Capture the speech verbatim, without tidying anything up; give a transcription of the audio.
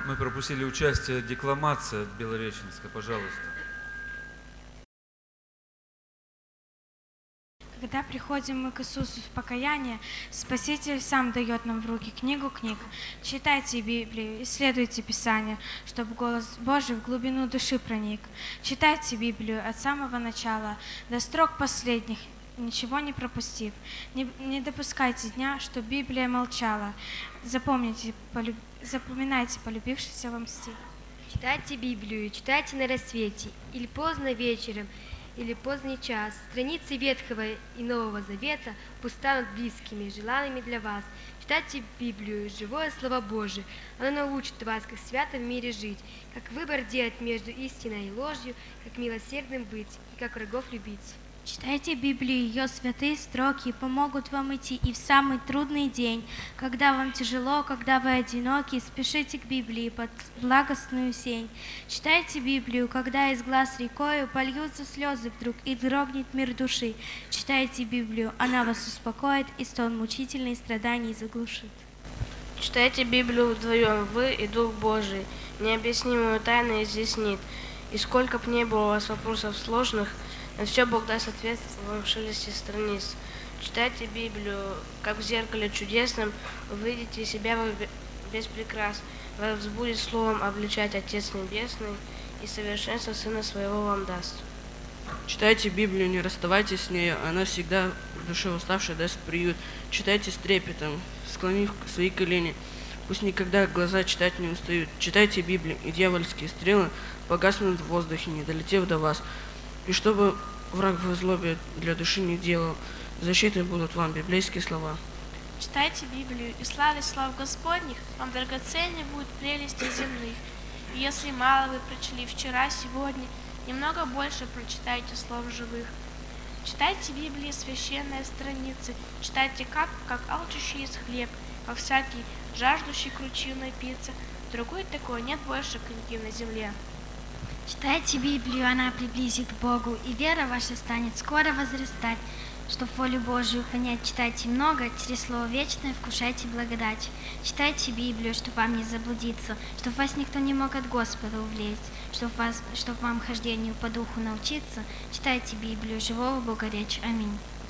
Мы пропустили участие декламация от Белореченска, пожалуйста. Когда приходим мы к Иисусу в покаяние, Спаситель сам дает нам в руки книгу книг. Читайте Библию, исследуйте Писание, чтобы голос Божий в глубину души проник. Читайте Библию от самого начала до строк последних, ничего не пропустив. Не, не допускайте дня, что Библия молчала. Запомните, полюб, запоминайте полюбившийся вам стих. Читайте Библию, читайте на рассвете, или поздно вечером, или поздний час. Страницы Ветхого и Нового Завета пусть станут близкими, желанными для вас. Читайте Библию, живое Слово Божие. Оно научит вас, как свято в мире жить, как выбор делать между истиной и ложью, как милосердным быть и как врагов любить. Читайте Библию, ее святые строки помогут вам идти и в самый трудный день. Когда вам тяжело, когда вы одиноки, спешите к Библии под благостную сень. Читайте Библию, когда из глаз рекою польются слезы вдруг и дрогнет мир души. Читайте Библию, она вас успокоит и стон мучительных страданий заглушит. Читайте Библию вдвоем, вы и Дух Божий, необъяснимую тайну изъяснит. И сколько б ни было у вас вопросов сложных, на все Бог даст ответ в шелесте страниц. Читайте Библию, как в зеркале чудесном, увидите себя без прикрас. Вас будет словом обличать Отец Небесный, и совершенство Сына Своего вам даст. Читайте Библию, не расставайтесь с нею, она всегда душе уставшей даст приют. Читайте с трепетом, склонив свои колени, пусть никогда глаза читать не устают. Читайте Библию, и дьявольские стрелы погаснут в воздухе, не долетев до вас. И чтобы враг в злобе для души не делал, защитой будут вам библейские слова. Читайте Библию, и славя слав Господних, вам драгоценнее будут прелести земных. И если мало вы прочли вчера, сегодня, немного больше прочитайте слов живых. Читайте Библии священные страницы, читайте как, как алчущий из хлеб, как всякий жаждущий кручью напиться. Другой такой нет больше книги на земле. Читайте Библию, она приблизит к Богу, и вера ваша станет скоро возрастать. Чтоб волю Божию понять, читайте много, через Слово Вечное вкушайте благодать. Читайте Библию, чтоб вам не заблудиться, чтоб вас никто не мог от Господа увлечь, чтоб, вас, чтоб вам хождению по духу научиться. Читайте Библию, живого Бога речь. Аминь.